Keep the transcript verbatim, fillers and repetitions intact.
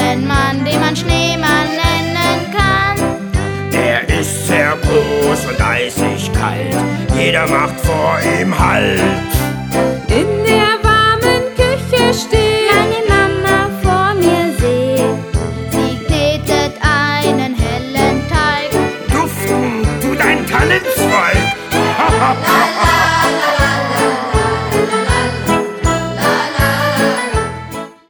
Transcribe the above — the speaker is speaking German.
einen Mann, den man Schneemann nennen kann. Er ist sehr groß und eisig kalt, jeder macht vor ihm Halt. In der warmen Küche steht meine Mama vor mir seht. Sie knetet einen hellen Teig. Duften tut ein Tannenzweig.